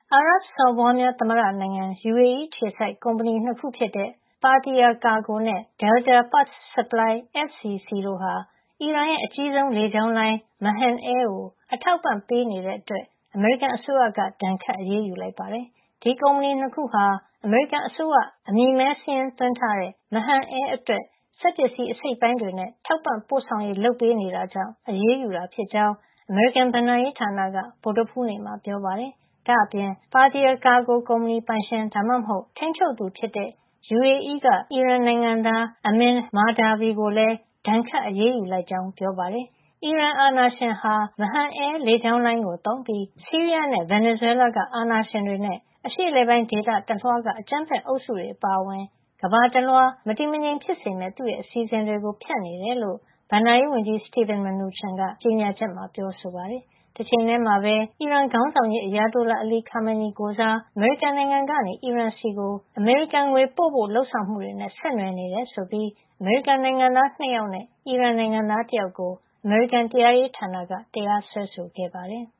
အာရပ်စော်ဘွားများသမ္မတနိုင်ငံ UAE အခြေစိုက်ကုမ္ပဏီ ၂ ခုဖြစ်တဲ့ Partia Cargo နဲ့ Delta Parts Supply FCC တို့ဟာ အီရန်ရဲ့ အကြီးဆုံးလေကြောင်းလိုင်း Mahan Air ကို အထောက်အပံ့ပေးနေတဲ့အတွက် အမေရိကန်အစိုးရက ဒဏ်ခတ်အရေးယူလိုက်ပါတယ်။ ဒီကုမ္ပဏီ ၂ ခုဟာ အမေရိကန်အစိုးရ အမည်မည်းစာရင်းသွင်းထားတဲ့ Mahan Air အတွက် စက်ပစ္စည်းအစိတ်အပိုင်းတွေနဲ့ ထောက်ပံ့ပို့ဆောင်ရေး လုပ်ပေးနေတာကြောင့် အရေးယူတာဖြစ်ကြောင်း အမေရိကန်ဘဏ္ဍာရေးဌာနက ဗုဒ္ဓဟူးနေ့မှာ ပြောပါတယ်။ ဒါ့အပြင် Partia Cargo ကုမ္ပဏီပိုင်ရှင် ဒါမှမဟုတ် ထိန်းချုပ်သူဖြစ်တဲ့ UAE က အီရန်နိုင်ငံသား Amin Mahdavi ကိုလည်း ဒဏ်ခတ်အရေးယူလိုက်ကြောင်း ပြောပါတယ်။ အီရန်အာဏာရှင်ဟာ Mahan Air လေကြောင်းလိုင်းကိုသုံးပြီး ဆီးရီးယားနဲ့ ဗင်နီဇွဲလားက အာဏာရှင်တွေနဲ့ အရှေ့အလယ်ပိုင်းဒေသတလွှားက အကြမ်းဖက်အုပ်စုတွေအပါအဝင် ကမ္ဘာတလွှား မတည်မငြိမ်ဖြစ်စေမယ့် သူ့ရဲ့ အစီအစဉ်တွေကို ဖြန့်နေတယ်လို့ ဘဏ္ဍာရေးဝန်ကြီး Steven Mnuchin က ကြေညာချက်မှာ ပြောဆိုပါတယ်။ တချိန်တည်းမှာပဲ အီရန်ခေါင်းဆောင်ကြီး Ayatollah Ali Khamenei ကိုယ်စား အမေရိကန်နိုင်ငံကနေ အီရန်ဆီ အမေရိကန်ငွေပို့ဖို့ လုပ်ဆောင်မှုတွေနဲ့ ဆက်နွယ်နေတယ်ဆိုပြီး အမေရိကန်နိုင်ငံသား ၂ ယောက်နဲ့ အီရန်နိုင်ငံသား တယောက်ကို အမေရိကန်တရားရေးဌာနက တရားစွဲဆိုခဲ့ပါတယ်။